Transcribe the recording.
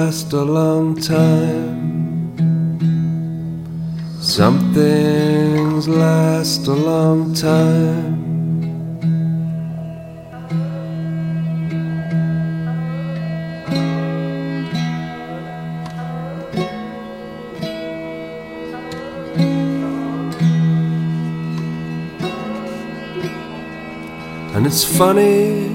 last a long time. Some things last a long time. And it's funny